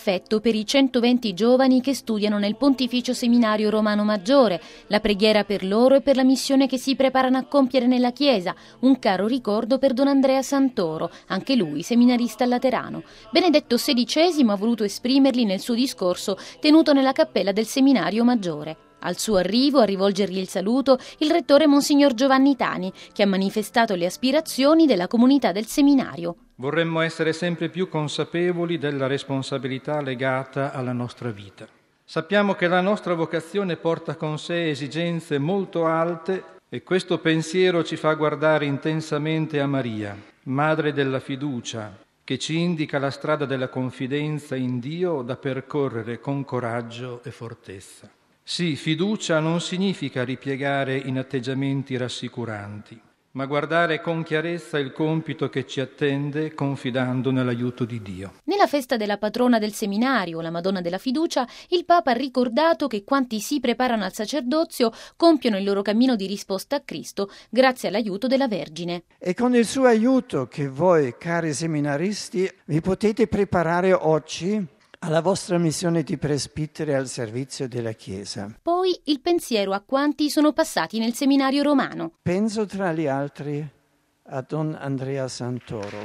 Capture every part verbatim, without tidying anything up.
affetto per i centoventi giovani che studiano nel Pontificio Seminario Romano Maggiore, la preghiera per loro e per la missione che si preparano a compiere nella Chiesa, un caro ricordo per Don Andrea Santoro, anche lui seminarista laterano. Benedetto sedicesimo ha voluto esprimerli nel suo discorso tenuto nella cappella del Seminario Maggiore. Al suo arrivo, a rivolgergli il saluto, il rettore Monsignor Giovanni Tani, che ha manifestato le aspirazioni della comunità del seminario. Vorremmo essere sempre più consapevoli della responsabilità legata alla nostra vita. Sappiamo che la nostra vocazione porta con sé esigenze molto alte e questo pensiero ci fa guardare intensamente a Maria, Madre della fiducia, che ci indica la strada della confidenza in Dio da percorrere con coraggio e fortezza. Sì, fiducia non significa ripiegare in atteggiamenti rassicuranti, ma guardare con chiarezza il compito che ci attende confidando nell'aiuto di Dio. Nella festa della patrona del seminario, la Madonna della Fiducia, il Papa ha ricordato che quanti si preparano al sacerdozio compiono il loro cammino di risposta a Cristo grazie all'aiuto della Vergine. E con il suo aiuto che voi, cari seminaristi, vi potete preparare oggi alla vostra missione di presbitere al servizio della Chiesa. Poi il pensiero a quanti sono passati nel seminario romano. Penso tra gli altri a Don Andrea Santoro,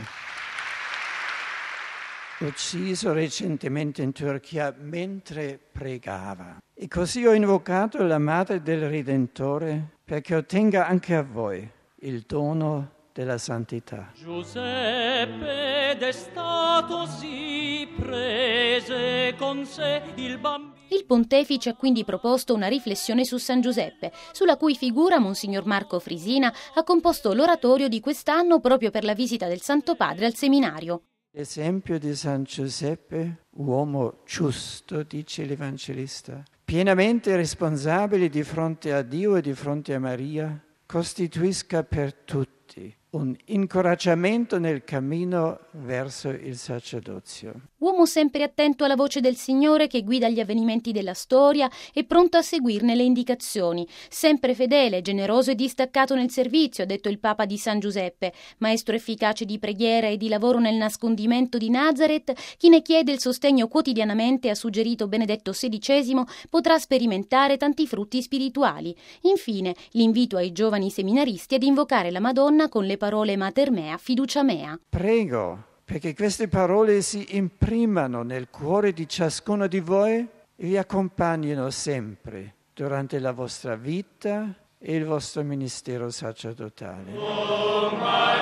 ucciso recentemente in Turchia mentre pregava. E così ho invocato la Madre del Redentore perché ottenga anche a voi il dono della santità. Giuseppe d'estato si prese con sé il bambino. Il pontefice ha quindi proposto una riflessione su San Giuseppe, sulla cui figura Monsignor Marco Frisina ha composto l'oratorio di quest'anno proprio per la visita del Santo Padre al seminario. L'esempio di San Giuseppe, uomo giusto, dice l'Evangelista, pienamente responsabile di fronte a Dio e di fronte a Maria, costituisca per tutti un incoraggiamento nel cammino verso il sacerdozio. Uomo sempre attento alla voce del Signore che guida gli avvenimenti della storia e pronto a seguirne le indicazioni. Sempre fedele, generoso e distaccato nel servizio, ha detto il Papa di San Giuseppe. Maestro efficace di preghiera e di lavoro nel nascondimento di Nazareth, chi ne chiede il sostegno quotidianamente, ha suggerito Benedetto sedicesimo, potrà sperimentare tanti frutti spirituali. Infine, l'invito ai giovani seminaristi ad invocare la Madonna con le parole Mater mea, fiducia mea. Prego perché queste parole si imprimano nel cuore di ciascuno di voi e vi accompagnino sempre durante la vostra vita e il vostro ministero sacerdotale. Oh,